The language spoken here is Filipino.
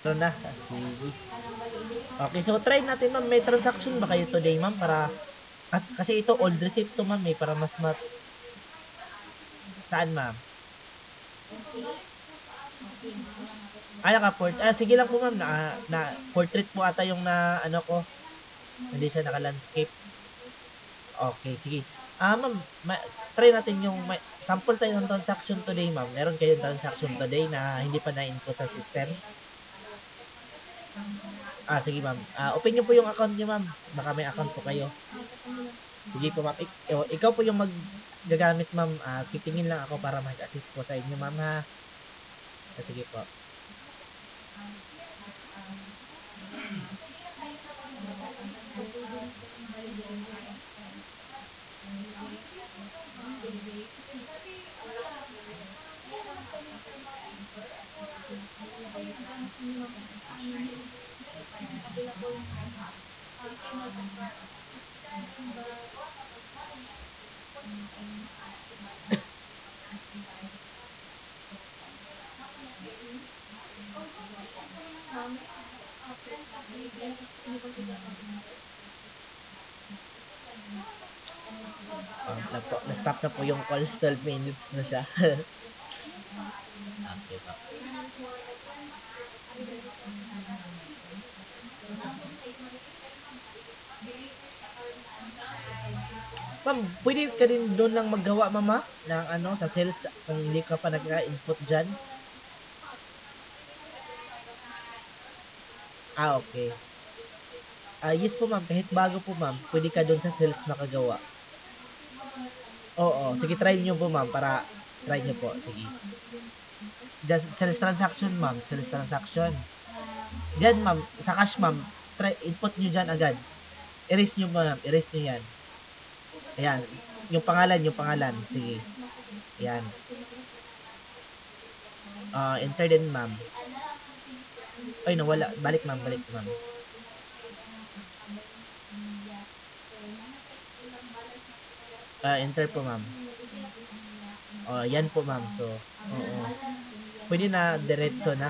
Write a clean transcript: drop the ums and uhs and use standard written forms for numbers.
Meron na. Sige. Okay, so try natin ma'am. May transaction ba kayo today ma'am para at kasi ito old receipt to ma'am para mas saan ma'am? Naka-port. Sige lang po ma'am. Na portrait po ata yung na ano ko. Hindi siya naka-landscape. Okay, sige. Ma'am, try natin yung sample tayo ng transaction today, ma'am. Meron kayong transaction today na hindi pa na-input sa system? Sige, ma'am. Open niyo po yung account niyo, ma'am. Baka may account po kayo. Sige po, ma'am. Ikaw po yung gagamit, ma'am. Titingin lang ako para mag-assist po sa inyo, ma'am, ha? Sige po. Na-stop na po yung call. 12 minutes na siya. Okay po. Ma'am, pwede ka rin doon lang maggawa, mama, ng ano, sa sales kung hindi ka pa nagka-input dyan. Okay. Yes po, ma'am. Kahit bago po, ma'am, pwede ka doon sa sales makagawa. Oo, sige, try nyo po, ma'am, para try nyo po. Sige. Just sales transaction, ma'am. Sales transaction. Diyan, ma'am. Sa cash, ma'am. Try, input nyo dyan agad. Erase nyo, ma'am. Erase nyo yan. Ayan. Yung pangalan. Sige. Ayan. Enter din, ma'am. Ay, nawala. Balik, ma'am. Balik, ma'am. Enter po, ma'am. Yan po, ma'am. So, oo. Pwede na diretso na.